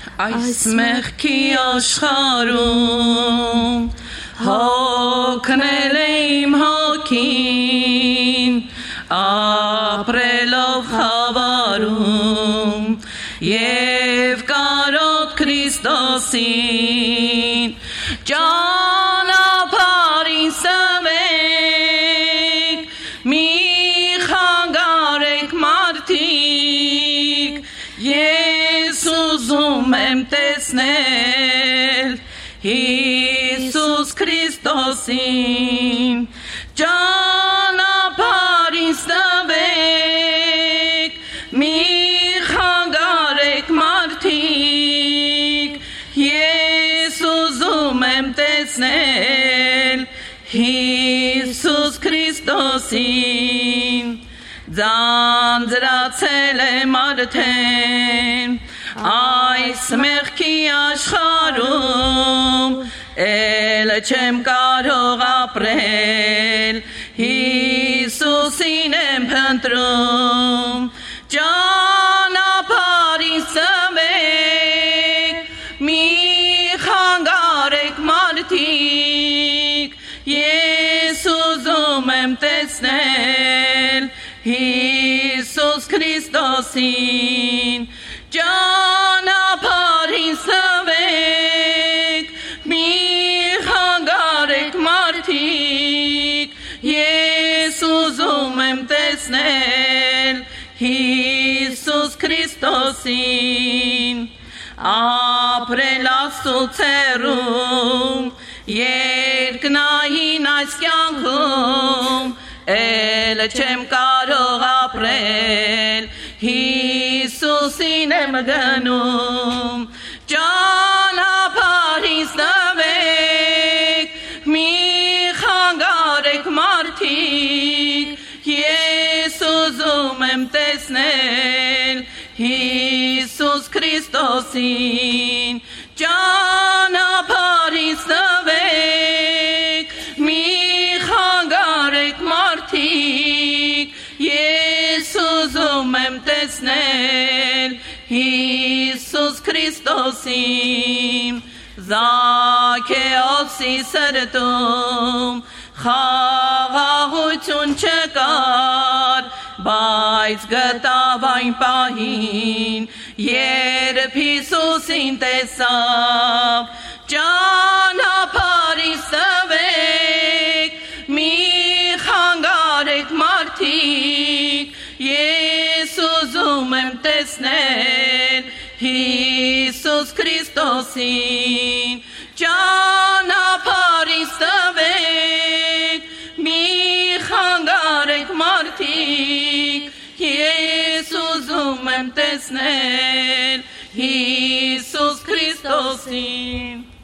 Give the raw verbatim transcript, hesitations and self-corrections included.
Այս մեղքի աշխարհում հոգնել իմ հոգին, ապրելով խավարում և կարոտ Քրիստոսին, ճանապարհին սվեք, մի խանգարեք մարդիկ, ես ուզում եմ տեսնել Հիսուս Քրիստոսին, ճանապարհին սվեք, մի խանգարեք մարդիկ, ես ուզում եմ տեսնել Հիսուս Քրիստոսին, ձանձրացել եմ արդեն այս մեղքի աշխարհում, էլ չեմ կարող ապրել, Հիսուսին եմ փնտրում, ճանապարհին սվեք, մի խանգարեք մարդիկ, ես ուզում եմ տեսնել Հիսուս Քրիստոսին, ճանապարհին սվեք, մի խանգարեք մարդիկ, ես ուզում եմ տեսնել Հիսուս Քրիստոսին, ապրել Աստծուց հեռու, երկնային այս կյանքում, էլ չեմ կարող ապրել, Հիսուսին եմ գնում, ճանապարհին սվեք, մի խանգարեք մարդիկ, ես ուզում եմ տեսնել Հիսուս Քրիստոսին, ճանապարհին սվեք, մի խանգարեք մարդիկ, ես ուզում եմ տեսնել Հիսուս Քրիստոսին, Զաքեոսի սրտում խաղաղություն չկար, բայց գտավ այն պահին, երբ Հիսուսին տեսավ, ճանապարհին սվեք, մի խանգարեք մարդիկ, ես ուզում եմ տեսնել Հիսուս Քրիստոսին, ճանապարհին սվեք, մի խանգարեք մարդիկ, ես ուզում եմ տեսնել Հիսուս Քրիստոսին.